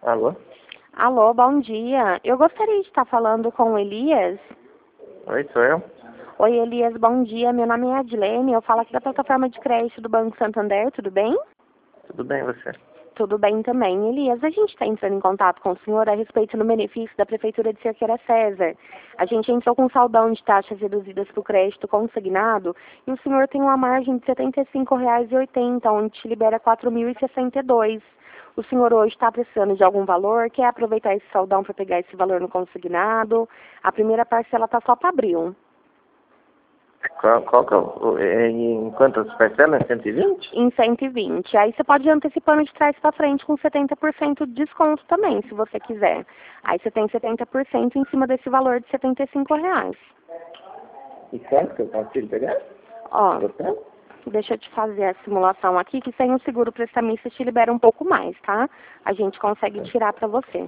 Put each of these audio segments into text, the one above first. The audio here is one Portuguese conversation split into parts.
Alô? Alô, bom dia. Eu gostaria de estar falando com o Elias. Oi, sou eu. Oi, Elias, bom dia. Meu nome é Adilene, eu falo aqui da plataforma de crédito do Banco Santander, tudo bem? Tudo bem, você? Tudo bem também. Elias, a gente está entrando em contato com o senhor a respeito do benefício da Prefeitura de Cerqueira César. A gente entrou com um saldão de taxas reduzidas para o crédito consignado e o senhor tem uma margem de R$ 75,80, onde te libera R$ 4.062. O senhor hoje está precisando de algum valor, quer aproveitar esse saldão para pegar esse valor no consignado? A primeira parcela está só para abril. Qual que é em quantas parcelas? 120? Em 120. Aí você pode ir antecipando de trás para frente com 70% de desconto também, se você quiser. Aí você tem 70% em cima desse valor de R$ 75. E quanto que eu consigo pegar? Ó, Total? deixa eu te fazer a simulação aqui, que sem o seguro prestamista te libera um pouco mais, tá? A gente consegue tirar para você.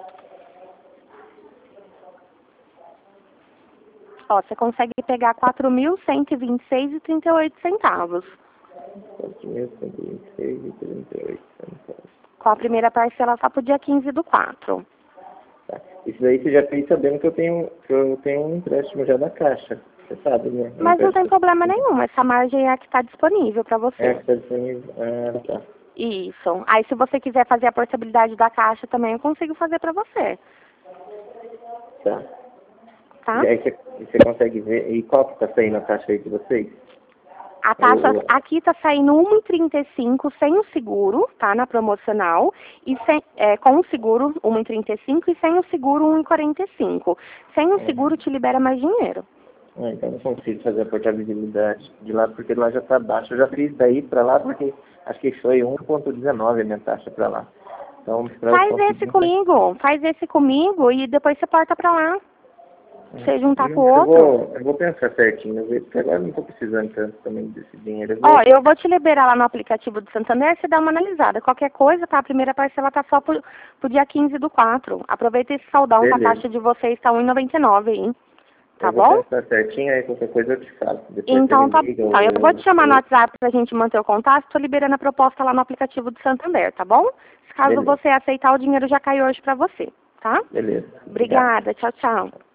Ó, você consegue pegar R$ 4.126,38. 4.126,38 centavos. Com a primeira parcela só pro dia 15/4. Tá. Isso daí você já fez sabendo que eu tenho um empréstimo já da Caixa. Você sabe, né? Mas não tem problema nenhum, essa margem é a que está disponível para você. É, que tá disponível. Ah, tá. Isso. Aí se você quiser fazer a portabilidade da caixa também, eu consigo fazer para você. Tá. Tá? E aí você consegue ver. E qual que tá saindo a taxa aí de vocês? A taxa aqui está saindo 1,35 sem o seguro, tá? Na promocional. E com o seguro 1,35 e sem o seguro 1,45. Sem o seguro te libera mais dinheiro. Então não consigo fazer a portabilidade de lá porque lá já está baixo. Eu já fiz daí para lá porque acho que foi 1,19 a minha taxa para lá. Então, Faz esse comigo e depois você porta para lá. Você juntar com o outro. Eu vou pensar certinho, porque agora não estou precisando tanto também desse dinheiro. Ó, eu vou te liberar lá no aplicativo do Santander, você dá uma analisada. Qualquer coisa, tá? A primeira parcela tá só pro dia 15/4. Aproveita esse saldão, que a taxa de vocês tá 1,99 aí. Tá bom? Eu vou pensar certinho, aí qualquer coisa eu te falo. Depois então tá bom. Eu vou te chamar no WhatsApp pra gente manter o contato. Tô liberando a proposta lá no aplicativo do Santander, tá bom? Caso você aceitar, o dinheiro já cai hoje pra você, tá? Beleza. Obrigada. Tchau, tchau.